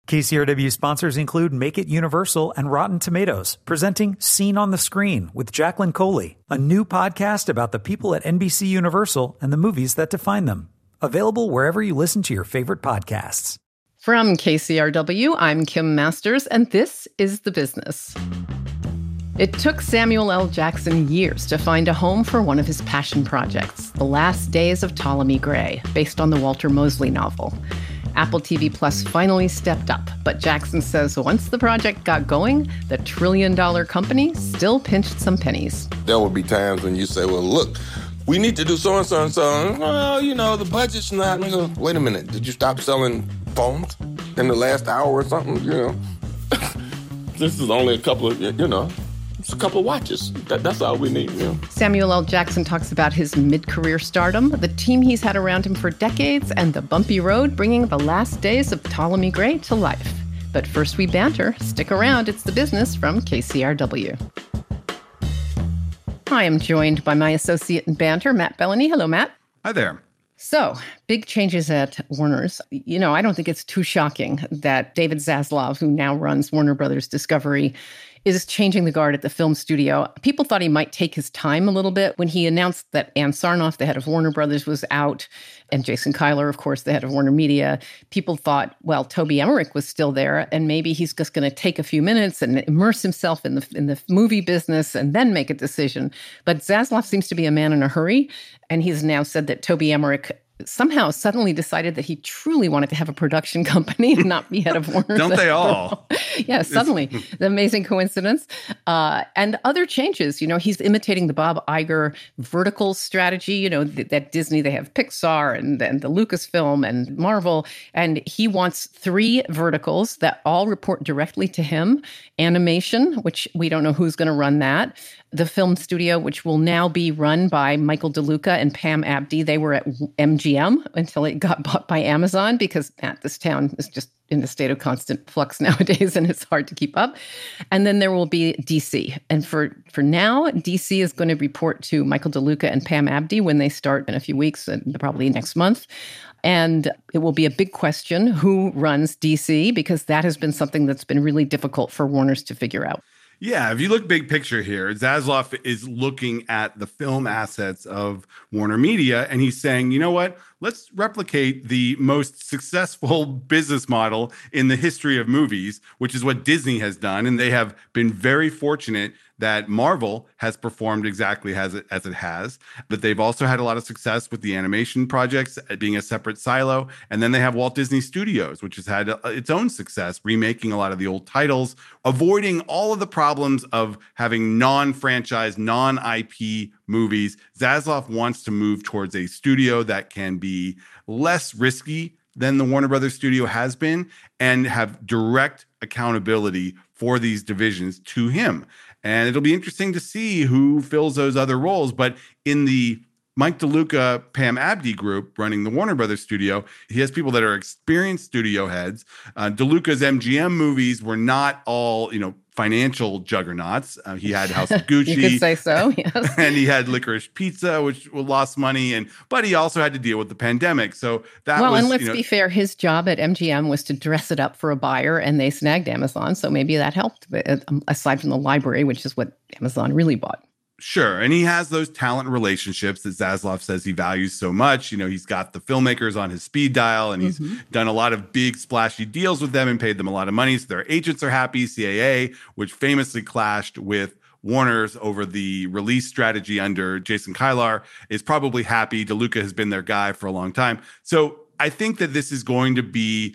KCRW sponsors include Make It Universal and Rotten Tomatoes, presenting Scene on the Screen with Jacqueline Coley, a new podcast about the people at NBC Universal and the movies that define them. Available wherever you listen to your favorite podcasts. From KCRW, I'm Kim Masters, and this is The Business. It took Samuel L. Jackson years to find a home for one of his passion projects, The Last Days of Ptolemy Gray, based on the Walter Mosley novel. Apple TV Plus finally stepped up, but Jackson says once the project got going, the trillion-dollar company still pinched some pennies. There will be times when you say, well, look, we need to do so-and-so and so. Well, you know, the budget's not. Wait a minute, did you stop selling phones in the last hour or something? You know, this is only a couple of, it's a couple of watches. That's all we need, Samuel L. Jackson talks about his mid-career stardom, the team he's had around him for decades, and the bumpy road bringing The Last Days of Ptolemy Gray to life. But first we banter. Stick around. It's The Business from KCRW. I am joined by my associate in banter, Matt Bellany. Hello, Matt. Hi there. So, big changes at Warner's. I don't think it's too shocking that David Zaslav, who now runs Warner Brothers Discovery, is changing the guard at the film studio. People thought he might take his time a little bit when he announced that Ann Sarnoff, the head of Warner Brothers, was out, and Jason Kilar, of course, the head of Warner Media. People thought, well, Toby Emmerich was still there, and maybe he's just going to take a few minutes and immerse himself in the movie business and then make a decision. But Zaslav seems to be a man in a hurry, and he's now said that Toby Emmerich somehow suddenly decided that he truly wanted to have a production company and not be head of Warner. Don't they all? Yeah, suddenly. The amazing coincidence. And other changes. He's imitating the Bob Iger vertical strategy, that Disney, they have Pixar and the Lucasfilm and Marvel. And he wants 3 verticals that all report directly to him. Animation, which we don't know who's going to run that. The film studio, which will now be run by Michael DeLuca and Pam Abdi. They were at MGM until it got bought by Amazon because, Matt, this town is just in a state of constant flux nowadays and it's hard to keep up. And then there will be DC. And for now, DC is going to report to Michael DeLuca and Pam Abdi when they start in a few weeks, and probably next month. And it will be a big question who runs DC, because that has been something that's been really difficult for Warner's to figure out. Yeah, if you look big picture here, Zaslav is looking at the film assets of Warner Media, and he's saying, you know what? Let's replicate the most successful business model in the history of movies, which is what Disney has done. And they have been very fortunate that Marvel has performed exactly as it has. But they've also had a lot of success with the animation projects being a separate silo. And then they have Walt Disney Studios, which has had its own success, remaking a lot of the old titles, avoiding all of the problems of having non-franchise, non-IP movies. Zaslav wants to move towards a studio that can be less risky than the Warner Brothers studio has been and have direct accountability for these divisions to him. And it'll be interesting to see who fills those other roles. But in the Mike DeLuca, Pam Abdi group running the Warner Brothers studio, he has people that are experienced studio heads. DeLuca's MGM movies were not all, financial juggernauts. He had House of Gucci. You could say so, yes. And he had Licorice Pizza, which lost money. But he also had to deal with the pandemic. So that and let's be fair, his job at MGM was to dress it up for a buyer, and they snagged Amazon. So maybe that helped, aside from the library, which is what Amazon really bought. Sure. And he has those talent relationships that Zaslav says he values so much. He's got the filmmakers on his speed dial, and he's done a lot of big splashy deals with them and paid them a lot of money. So their agents are happy. CAA, which famously clashed with Warner's over the release strategy under Jason Kilar, is probably happy. DeLuca has been their guy for a long time. So I think that this is going to be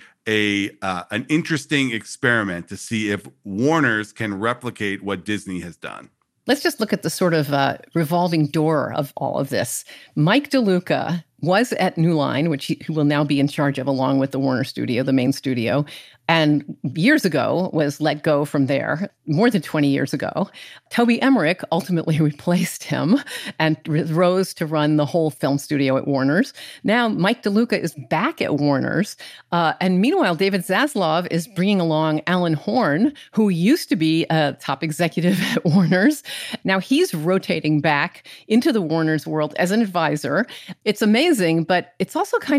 an interesting experiment to see if Warner's can replicate what Disney has done. Let's just look at the sort of revolving door of all of this. Mike DeLuca was at New Line, which he will now be in charge of along with the Warner studio, the main studio, and years ago was let go from there, more than 20 years ago. Toby Emmerich ultimately replaced him and rose to run the whole film studio at Warner's. Now, Mike DeLuca is back at Warner's. And meanwhile, David Zaslav is bringing along Alan Horn, who used to be a top executive at Warner's. Now he's rotating back into the Warner's world as an advisor. It's amazing, but it's also kind of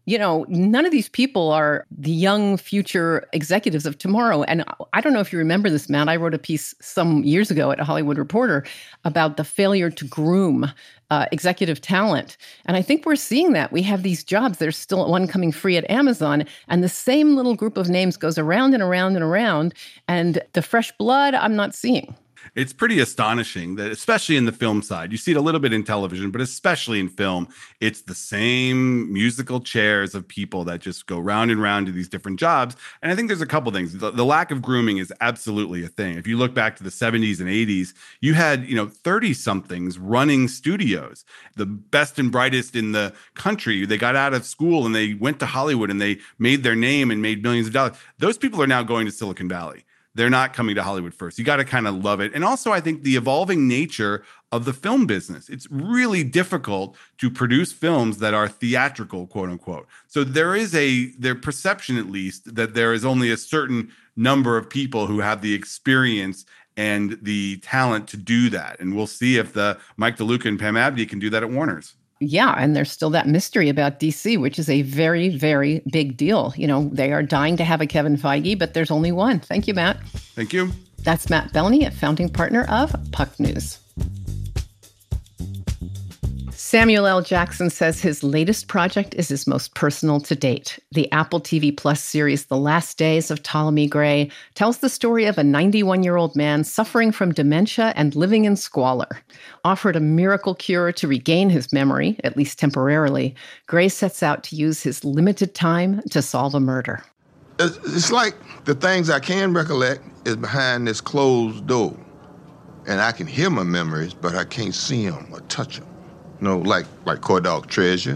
none of these people are the young future executives of tomorrow. And I don't know if you remember this, Matt. I wrote a piece some years ago at Hollywood Reporter about the failure to groom executive talent. And I think we're seeing that. We have these jobs. There's still one coming free at Amazon. And the same little group of names goes around and around and around. And the fresh blood, I'm not seeing. It's pretty astonishing that, especially in the film side, you see it a little bit in television, but especially in film, it's the same musical chairs of people that just go round and round to these different jobs. And I think there's a couple things. The lack of grooming is absolutely a thing. If you look back to the 70s and 80s, you had, 30-somethings running studios, the best and brightest in the country. They got out of school and they went to Hollywood and they made their name and made millions of dollars. Those people are now going to Silicon Valley. They're not coming to Hollywood first. You got to kind of love it. And also, I think the evolving nature of the film business. It's really difficult to produce films that are theatrical, quote unquote. So there is their perception, at least, that there is only a certain number of people who have the experience and the talent to do that. And we'll see if the Mike DeLuca and Pam Abdy can do that at Warner's. Yeah, and there's still that mystery about DC, which is a very, very big deal. They are dying to have a Kevin Feige, but there's only one. Thank you, Matt. Thank you. That's Matt Bellany, a founding partner of Puck News. Samuel L. Jackson says his latest project is his most personal to date. The Apple TV Plus series, The Last Days of Ptolemy Gray, tells the story of a 91-year-old man suffering from dementia and living in squalor. Offered a miracle cure to regain his memory, at least temporarily, Gray sets out to use his limited time to solve a murder. It's like the things I can recollect is behind this closed door. And I can hear my memories, but I can't see them or touch them. Like Coy Dog Treasure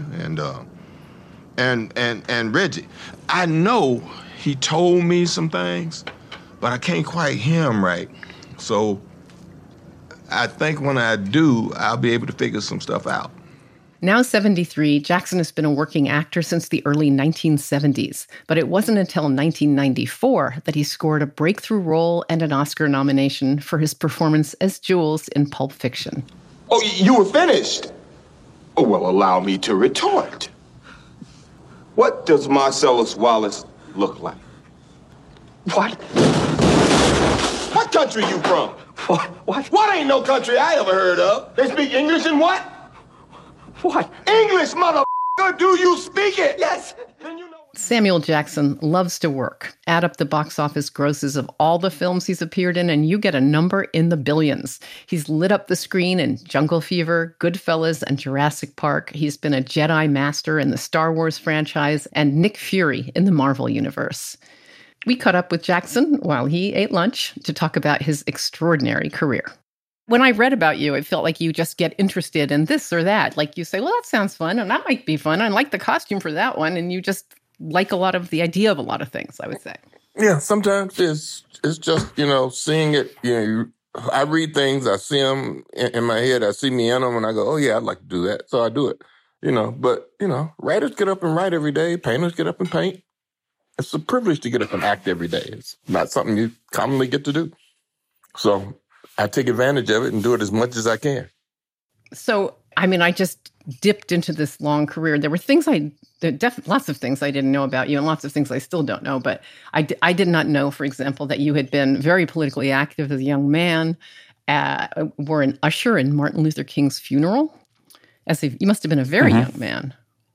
and Reggie. I know he told me some things, but I can't quite hear him right. So I think when I do, I'll be able to figure some stuff out. Now 73, Jackson has been a working actor since the early 1970s, but it wasn't until 1994 that he scored a breakthrough role and an Oscar nomination for his performance as Jules in Pulp Fiction. Oh, you were finished? Oh, well, allow me to retort. What does Marcellus Wallace look like? What? What country you from? What? What ain't no country I ever heard of? They speak English and what? What? English, motherfucker! Do you speak it? Yes! Then you know. Samuel Jackson loves to work. Add up the box office grosses of all the films he's appeared in, and you get a number in the billions. He's lit up the screen in Jungle Fever, Goodfellas, and Jurassic Park. He's been a Jedi Master in the Star Wars franchise and Nick Fury in the Marvel Universe. We caught up with Jackson while he ate lunch to talk about his extraordinary career. When I read about you, it felt like you just get interested in this or that. Like you say, well, that sounds fun, and that might be fun. I like the costume for that one, and you just like a lot of the idea of a lot of things, I would say. Yeah, sometimes it's just, seeing it, I read things, I see them in my head, I see me in them, and I go, oh yeah, I'd like to do that. So I do it, but, writers get up and write every day, painters get up and paint. It's a privilege to get up and act every day. It's not something you commonly get to do. So I take advantage of it and do it as much as I can. So, I just dipped into this long career. There were lots of things I didn't know about you and lots of things I still don't know. But I did not know, for example, that you had been very politically active as a young man, were an usher in Martin Luther King's funeral. You must have been a very young man.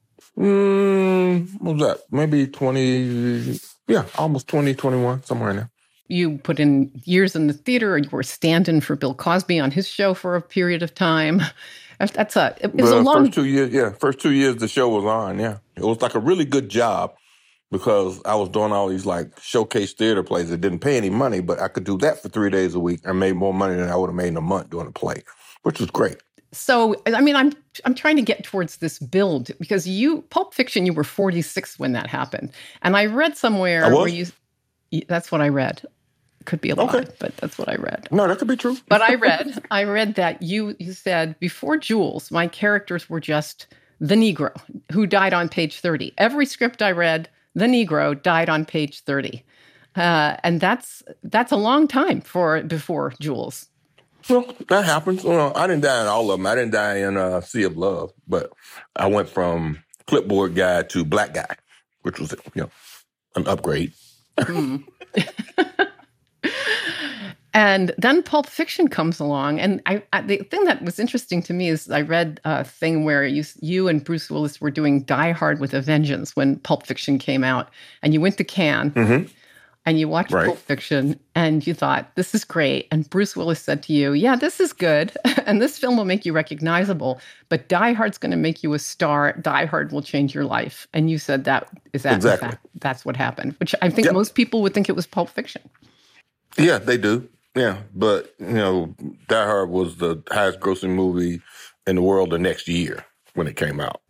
What was that? Maybe 20, almost 20, 21, somewhere in there. You put in years in the theater, or you were stand-in for Bill Cosby on his show for a period of time. It was a long... First 2 years the show was on, yeah. It was like a really good job because I was doing all these showcase theater plays that didn't pay any money, but I could do that for 3 days a week and made more money than I would have made in a month doing a play, which was great. So, I'm trying to get towards this build because Pulp Fiction, you were 46 when that happened. And I read somewhere where that's what I read. Could be a lie, but that's what I read. No, that could be true. But I read that you said, before Jules, my characters were just the Negro who died on page 30. Every script I read, the Negro died on page 30. And that's a long time before Jules. Well, that happens. I didn't die in all of them. I didn't die in Sea of Love, but I went from clipboard guy to black guy, which was, an upgrade. And then Pulp Fiction comes along. And the thing that was interesting to me is I read a thing where you and Bruce Willis were doing Die Hard with a Vengeance when Pulp Fiction came out. And you went to Cannes and you watched Pulp Fiction and you thought, this is great. And Bruce Willis said to you, yeah, this is good. And this film will make you recognizable. But Die Hard's going to make you a star. Die Hard will change your life. And you said exactly. That's what happened, which I think most people would think it was Pulp Fiction. Yeah, they do. Yeah, but, Die Hard was the highest grossing movie in the world the next year when it came out.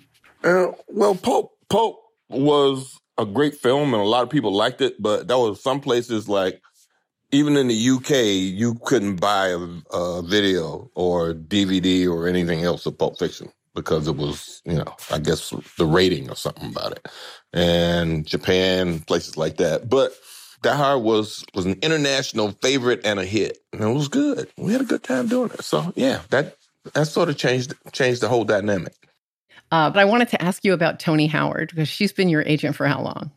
Pulp was a great film and a lot of people liked it, but there was some places like, even in the UK, you couldn't buy a video or DVD or anything else of Pulp Fiction because it was, I guess the rating or something about it. And Japan, places like that. But Die Hard was an international favorite and a hit, and it was good. We had a good time doing it. So yeah, that sort of changed the whole dynamic. But I wanted to ask you about Tony Howard because she's been your agent for how long?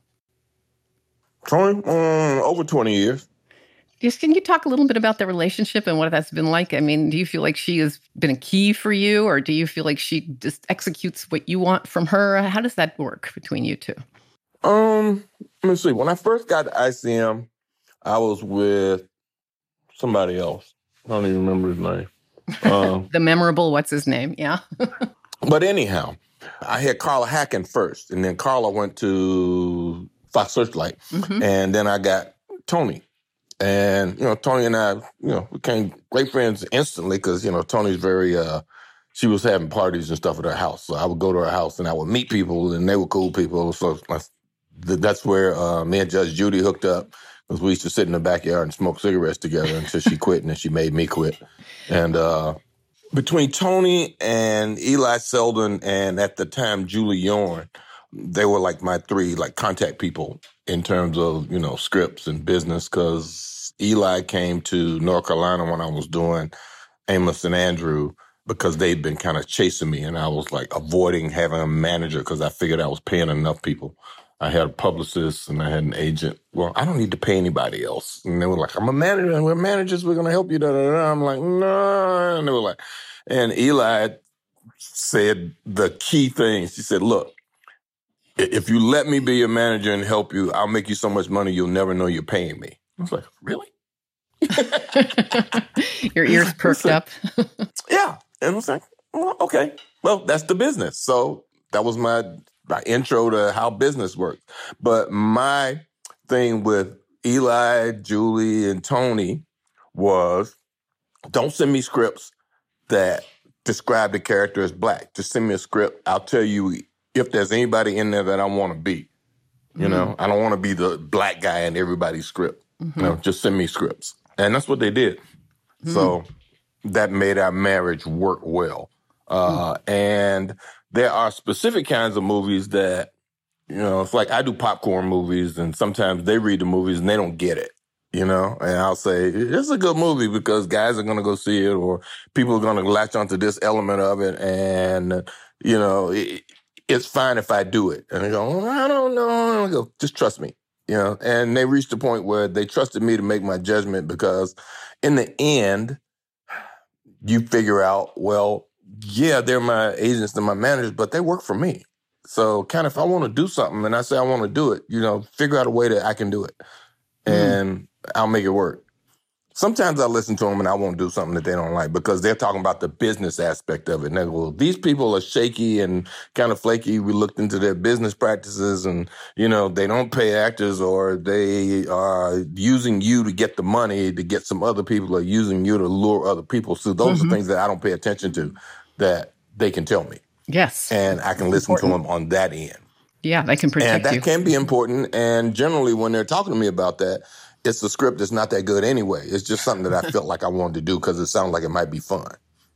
Tony, over 20 years. Just can you talk a little bit about the relationship and what that's been like? I mean, do you feel like she has been a key for you, or do you feel like she just executes what you want from her? How does that work between you two? Let me see. When I first got to ICM, I was with somebody else. I don't even remember his name. The memorable, what's his name? Yeah. But anyhow, I had Carla Hacken first, and then Carla went to Fox Searchlight, and then I got Tony. And, Tony and I, became great friends instantly because, Tony's very, she was having parties and stuff at her house. So I would go to her house and I would meet people and they were cool people. So that's where me and Judge Judy hooked up because we used to sit in the backyard and smoke cigarettes together until she quit and then she made me quit. And between Tony and Eli Seldon and at the time Julie Yorn, they were like my three contact people in terms of, scripts and business because Eli came to North Carolina when I was doing Amos and Andrew because they'd been kind of chasing me and I was avoiding having a manager because I figured I was paying enough people. I had a publicist and I had an agent. Well, I don't need to pay anybody else. And they were like, I'm a manager and we're managers. We're going to help you. Da, da, da. I'm like, no. And they were like, and Eli said the key thing. She said, look, if you let me be your manager and help you, I'll make you so much money you'll never know you're paying me. I was like, really? Your ears perked up. Yeah. And I was like, well, okay. Well, that's the business. So that was my intro to how business works. But my thing with Eli, Julie, and Tony was don't send me scripts that describe the character as black. Just send me a script. I'll tell you if there's anybody in there that I want to be. I don't want to be the black guy in everybody's script. Just send me scripts. And that's what they did. So that made our marriage work well. And there are specific kinds of movies that, it's like I do popcorn movies and sometimes they read the movies and they don't get it, and I'll say, it's a good movie because guys are going to go see it or people are going to latch onto this element of it. And, it's fine if I do it. And they go, well, I don't know. I go, just trust me, and they reached the point where they trusted me to make my judgment because in the end, you figure out, well, yeah, they're my agents and my managers, but they work for me. So kind of if I want to do something and I say I want to do it, figure out a way that I can do it and I'll make it work. Sometimes I listen to them and I won't do something that they don't like because they're talking about the business aspect of it. And they go, well, these people are shaky and kind of flaky. We looked into their business practices and, they don't pay actors or they are using you to get the money to get some other people or using you to lure other people. So those are things that I don't pay attention to that they can tell me. Yes. And I can listen to them on that end. Yeah, they can protect you. And that can be important. And generally when they're talking to me about that, it's a script that's not that good anyway. It's just something that I felt like I wanted to do because it sounded like it might be fun.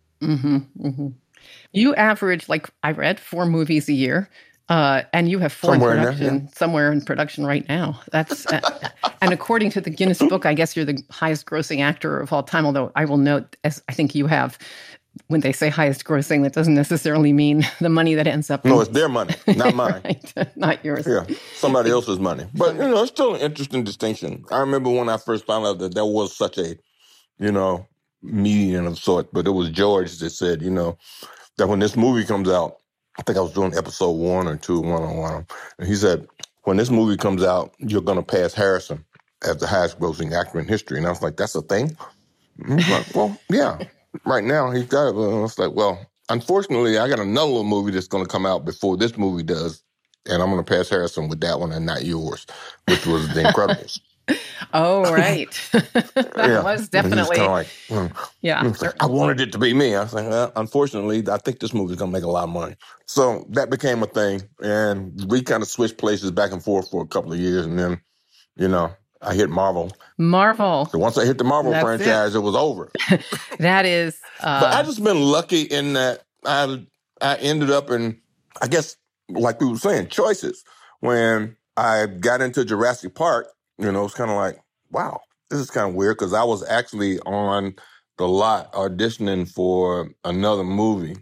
You average, I read 4 movies a year, and you have 4 somewhere in production right now. That's and according to the Guinness Book, I guess you're the highest grossing actor of all time, although I will note, as I think you have, when they say highest grossing, that doesn't necessarily mean the money that ends up. No, it's their money, not mine. Right. Not yours. Yeah, somebody else's money. But, it's still an interesting distinction. I remember when I first found out that there was such a, median of sort, but it was George that said, that when this movie comes out, I think I was doing episode 1 or 2, one-on-one, and he said, when this movie comes out, you're going to pass Harrison as the highest grossing actor in history. And I was like, that's a thing? And he's like, well, yeah. Right now, he's got it. And I was like, well, unfortunately, I got another little movie that's going to come out before this movie does, and I'm going to pass Harrison with that one and not yours, which was The Incredibles. Oh, right. That was definitely. Yeah. I wanted it to be me. I was like, well, unfortunately, I think this movie's going to make a lot of money. So that became a thing, and we kind of switched places back and forth for a couple of years, and then, I hit Marvel. So once I hit the Marvel franchise, it was over. That is. But I just been lucky in that I ended up in, I guess, like we were saying, choices. When I got into Jurassic Park, it's kind of like, wow, this is kind of weird, because I was actually on the lot auditioning for another movie.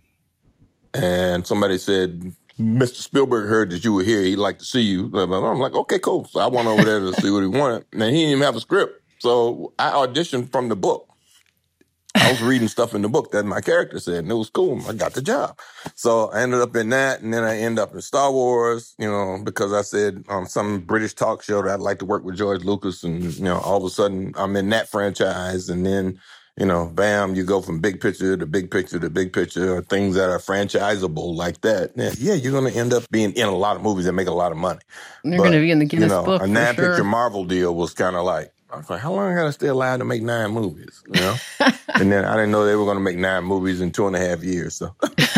And somebody said, Mr. Spielberg heard that you were here. He'd like to see you. I'm like, okay, cool. So I went over there to see what he wanted. And he didn't even have a script. So I auditioned from the book. I was reading stuff in the book that my character said, and it was cool. I got the job. So I ended up in that, and then I ended up in Star Wars, because I said on some British talk show that I'd like to work with George Lucas, and, all of a sudden I'm in that franchise, and then, bam, you go from big picture to big picture to big picture, or things that are franchisable like that. Yeah, you're going to end up being in a lot of movies that make a lot of money. You're going to be in the Guinness Book, a 9-picture Marvel deal was kind of like, I was like, how long I got to stay alive to make 9 movies, And then I didn't know they were going to make 9 movies in 2.5 years, so.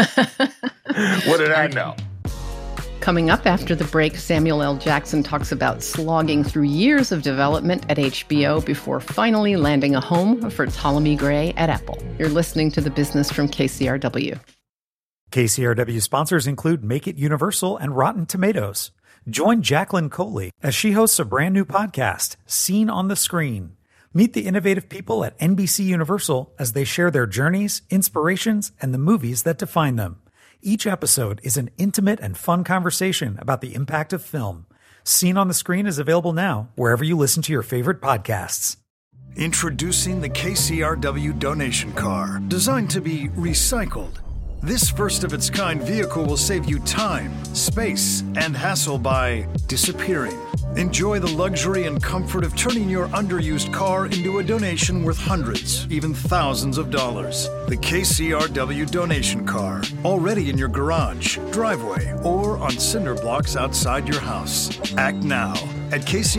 What did I know? Coming up after the break, Samuel L. Jackson talks about slogging through years of development at HBO before finally landing a home for Ptolemy Gray at Apple. You're listening to The Business from KCRW. KCRW sponsors include Make It Universal and Rotten Tomatoes. Join Jacqueline Coley as she hosts a brand new podcast, Seen on the Screen. Meet the innovative people at NBC Universal as they share their journeys, inspirations, and the movies that define them. Each episode is an intimate and fun conversation about the impact of film. Seen on the Screen is available now wherever you listen to your favorite podcasts. Introducing the KCRW donation car, designed to be recycled. This first-of-its-kind vehicle will save you time, space, and hassle by disappearing. Enjoy the luxury and comfort of turning your underused car into a donation worth hundreds, even thousands of dollars. The KCRW donation car, already in your garage, driveway, or on cinder blocks outside your house. Act now at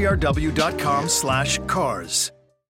kcrw.com/cars.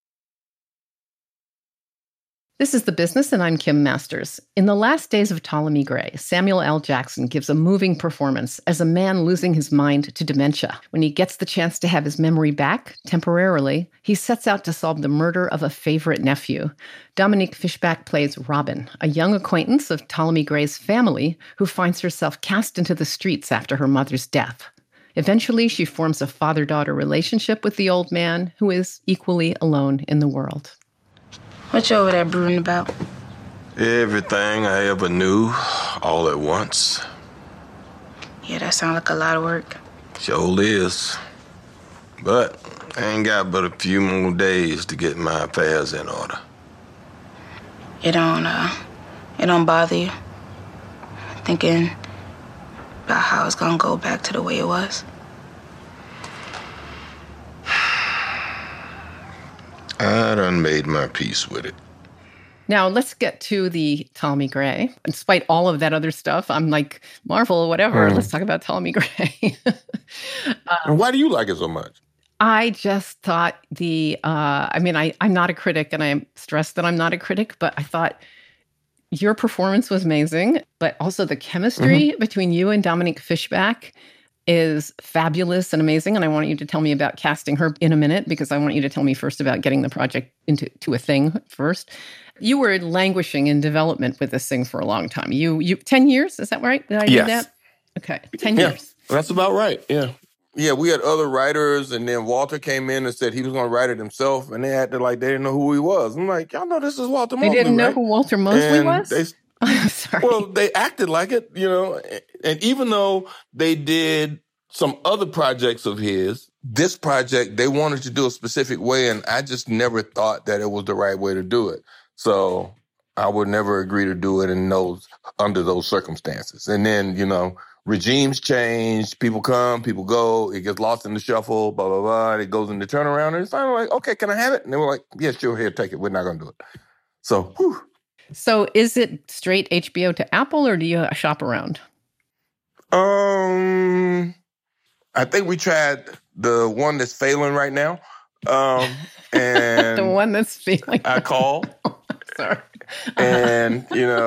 This is The Business, and I'm Kim Masters. In the last days of Ptolemy Gray, Samuel L. Jackson gives a moving performance as a man losing his mind to dementia. When he gets the chance to have his memory back, temporarily, he sets out to solve the murder of a favorite nephew. Dominique Fishback plays Robin, a young acquaintance of Ptolemy Gray's family who finds herself cast into the streets after her mother's death. Eventually, she forms a father-daughter relationship with the old man, who is equally alone in the world. What you over there brooding about? Everything I ever knew, all at once. Yeah, that sounds like a lot of work. Sure is. But I ain't got but a few more days to get my affairs in order. It don't bother you? Thinking about how it's gonna go back to the way it was? I done made my peace with it. Now, let's get to the Ptolemy Gray. Despite all of that other stuff, I'm like, Marvel, whatever. Let's talk about Ptolemy Gray. Why do you like it so much? I just thought I'm not a critic, and I'm stressed that I'm not a critic, but I thought your performance was amazing, but also the chemistry between you and Dominique Fishback is fabulous and amazing. And I want you to tell me about casting her in a minute, because I want you to tell me first about getting the project into a thing first. You were languishing in development with this thing for a long time. You 10 years, is that right? Did I do that? Okay, 10 years. That's about right, yeah. Yeah, we had other writers, and then Walter came in and said he was going to write it himself, and they acted like they didn't know who he was. I'm like, y'all know this is Walter Mosley, They didn't know right? who Walter Mosley And was? I'm sorry. well, they acted like it, and even though they did some other projects of his, this project, they wanted to do a specific way, and I just never thought that it was the right way to do it. So I would never agree to do it under those circumstances. And then, regimes change, people come, people go, it gets lost in the shuffle, blah, blah, blah. It goes into turnaround, and it's finally like, okay, can I have it? And they were like, yeah, sure, here, take it. We're not going to do it. So, whew. So is it straight HBO to Apple, or do you shop around? I think we tried the one that's failing right now. And The one that's failing. I called. Sorry. And,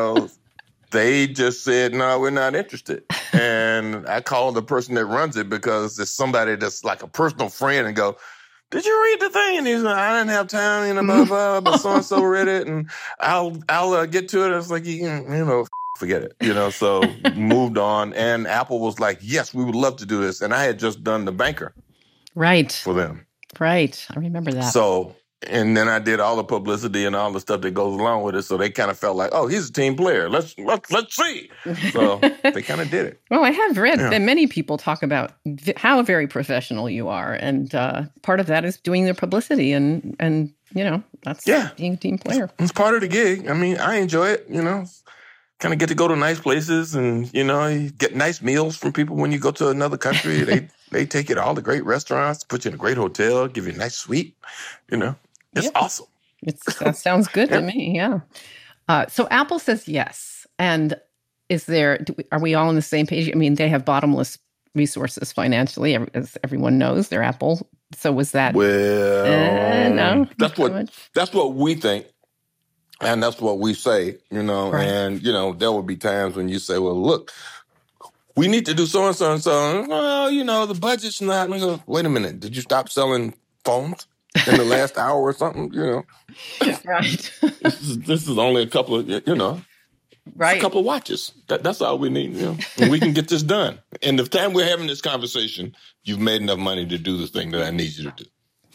they just said, no, we're not interested. And I called the person that runs it because it's somebody that's like a personal friend and go, did you read the thing? And he's like, I didn't have time, blah, blah, but so-and-so read it, and I'll get to it. It's like, forget it, so moved on. And Apple was like, yes, we would love to do this. And I had just done The Banker. Right. For them. Right. I remember that. So, and then I did all the publicity and all the stuff that goes along with it. So they kind of felt like, oh, he's a team player. Let's see. So they kind of did it. Well, I have read that many people talk about how very professional you are. And part of that is doing the publicity and that's being a team player. It's part of the gig. I mean, I enjoy it, kind of get to go to nice places and, you get nice meals from people when you go to another country. They take you to all the great restaurants, put you in a great hotel, give you a nice suite, It's awesome. That sounds good to me, yeah. So Apple says yes. And are we all on the same page? I mean, they have bottomless resources financially, as everyone knows. They're Apple. So was that? Well, no. That's what we think. And that's what we say, Right. And, there will be times when you say, well, look, we need to do so-and-so and so. Well, the budget's not. And I go, wait a minute. Did you stop selling phones in the last hour or something? Right. This is only a couple of, right. a couple of watches. That's all we need, and we can get this done. And the time we're having this conversation, you've made enough money to do the thing that I need you to do.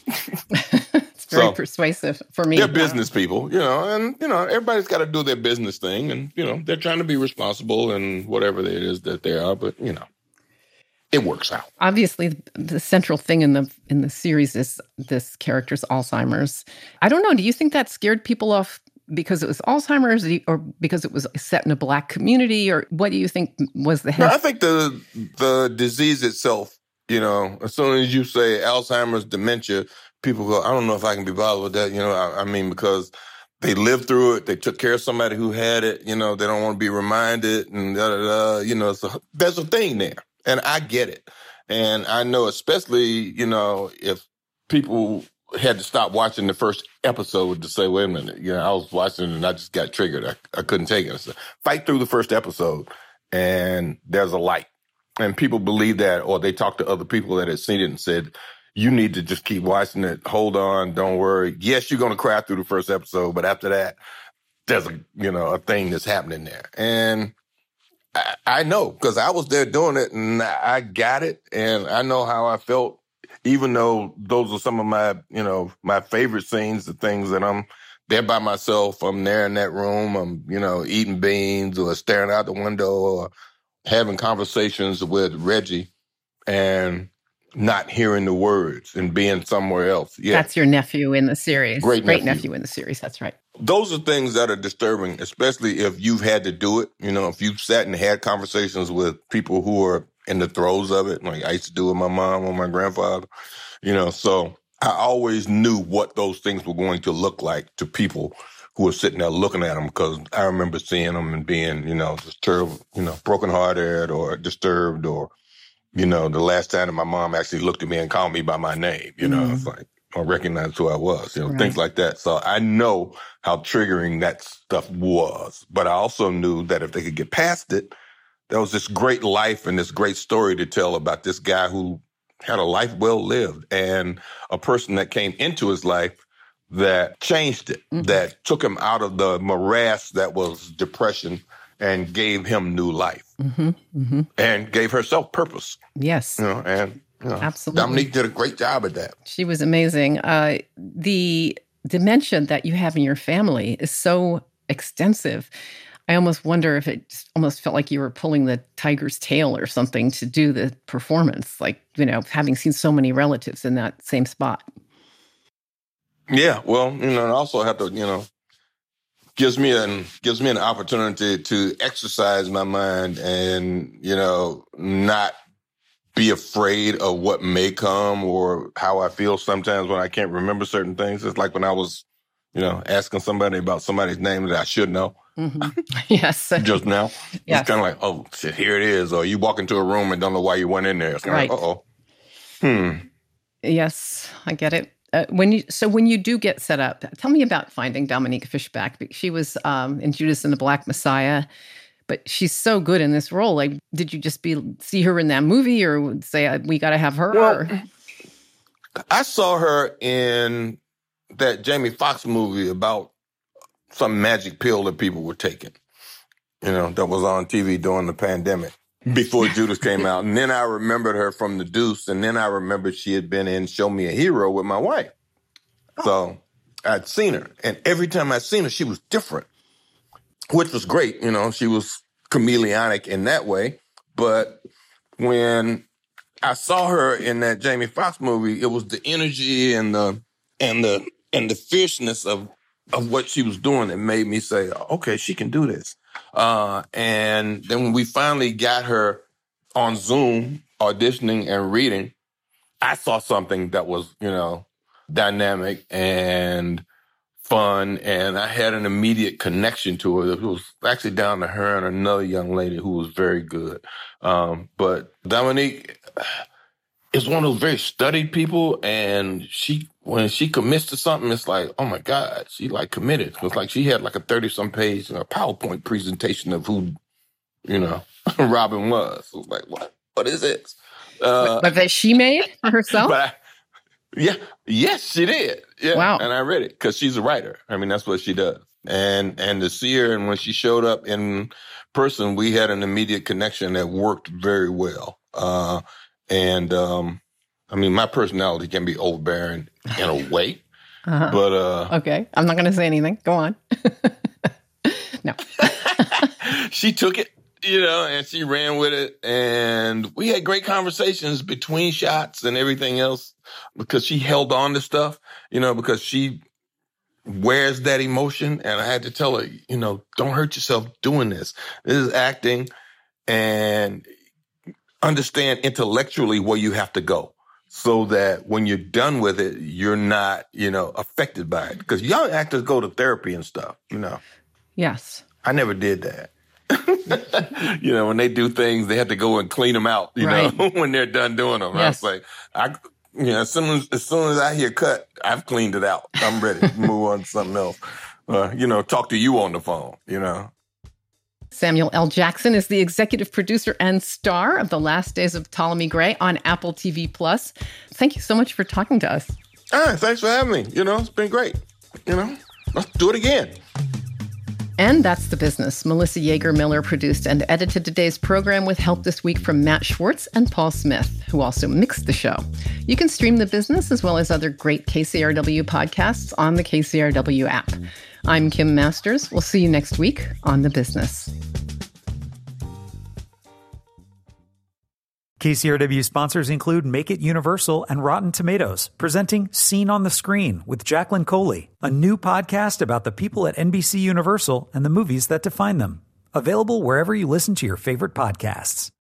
It's very persuasive for me. They're business people, and, everybody's got to do their business thing. And, they're trying to be responsible and whatever it is that they are. But, it works out. Obviously, the central thing in the series is this character's Alzheimer's. I don't know. Do you think that scared people off because it was Alzheimer's, or because it was set in a Black community, or what do you think was the head? No, I think the disease itself, as soon as you say Alzheimer's, dementia, people go, I don't know if I can be bothered with that. I mean, because they lived through it. They took care of somebody who had it. They don't want to be reminded and so there's a thing there. And I get it. And I know, especially, if people had to stop watching the first episode to say, wait a minute, I was watching and I just got triggered. I couldn't take it. So fight through the first episode and there's a light. And people believe that, or they talk to other people that had seen it and said, you need to just keep watching it. Hold on. Don't worry. Yes, you're going to cry through the first episode, but after that, there's a thing that's happening there. And I know, because I was there doing it and I got it, and I know how I felt, even though those are some of my, my favorite scenes, the things that I'm there by myself, I'm there in that room, I'm, eating beans or staring out the window or having conversations with Reggie and not hearing the words and being somewhere else. Yeah. That's your nephew in the series. Great nephew in the series, that's right. Those are things that are disturbing, especially if you've had to do it. If you've sat and had conversations with people who are in the throes of it, like I used to do with my mom or my grandfather, so I always knew what those things were going to look like to people who were sitting there looking at them, because I remember seeing them and being, disturbed, brokenhearted or disturbed, or, the last time that my mom actually looked at me and called me by my name, it's like, I recognized who I was, right. Things like that. So I know how triggering that stuff was. But I also knew that if they could get past it, there was this great life and this great story to tell about this guy who had a life well lived, and a person that came into his life that changed it, that took him out of the morass that was depression and gave him new life, and gave herself purpose. Yes. And Absolutely. Dominique did a great job at that. She was amazing. The dementia that you have in your family is so extensive. I almost wonder if it just almost felt like you were pulling the tiger's tail or something to do the performance, like, having seen so many relatives in that same spot. Yeah, well, and also have to, gives me an opportunity to exercise my mind and, not be afraid of what may come or how I feel sometimes when I can't remember certain things. It's like when I was, asking somebody about somebody's name that I should know. Mm-hmm. Yes. Just now. Yes. It's kind of like, oh, shit, here it is. Or you walk into a room and don't know why you went in there. It's kind right. of like, Yes, I get it. When you do get set up, tell me about finding Dominique Fishback. She was in Judas and the Black Messiah, but she's so good in this role. Like, did you just see her in that movie, or say we got to have her? Well, I saw her in that Jamie Foxx movie about some magic pill that people were taking, that was on TV during the pandemic before Judas came out. And then I remembered her from The Deuce. And then I remembered she had been in Show Me a Hero with my wife. So I'd seen her. And every time I'd seen her, she was different, which was great. She was chameleonic in that way. But when I saw her in that Jamie Foxx movie, it was the energy and the fierceness of what she was doing that made me say, okay, she can do this. And then when we finally got her on Zoom auditioning and reading, I saw something that was, dynamic and fun. And I had an immediate connection to her. It was actually down to her and another young lady who was very good. But Dominique is one of those very studied people. And when she commits to something, it's like, oh my God, she committed. It's like she had a 30-some page PowerPoint presentation of who, Robin was. It was like, what is this? But that she made for herself? Yes, she did. Yeah. Wow. And I read it because she's a writer. I mean, that's what she does. And to see her, and when she showed up in person, we had an immediate connection that worked very well. I mean, my personality can be overbearing in a way, but okay, I'm not going to say anything. Go on. No, she took it, and she ran with it, and we had great conversations between shots and everything else because she held on to stuff, because she wears that emotion, and I had to tell her, don't hurt yourself doing this. This is acting, and understand intellectually where you have to go, so that when you're done with it, you're not, affected by it. Because young actors go to therapy and stuff, Yes. I never did that. When they do things, they have to go and clean them out, right. When they're done doing them. Yes. I was like, as soon as I hear cut, I've cleaned it out. I'm ready to move on to something else. Talk to you on the phone, Samuel L. Jackson is the executive producer and star of The Last Days of Ptolemy Gray on Apple TV+. Thank you so much for talking to us. All right, thanks for having me. It's been great. Let's do it again. And that's The Business. Melissa Yeager-Miller produced and edited today's program with help this week from Matt Schwartz and Paul Smith, who also mixed the show. You can stream The Business as well as other great KCRW podcasts on the KCRW app. I'm Kim Masters. We'll see you next week on The Business. KCRW sponsors include Make It Universal and Rotten Tomatoes, presenting Scene on the Screen with Jacqueline Coley, a new podcast about the people at NBC Universal and the movies that define them. Available wherever you listen to your favorite podcasts.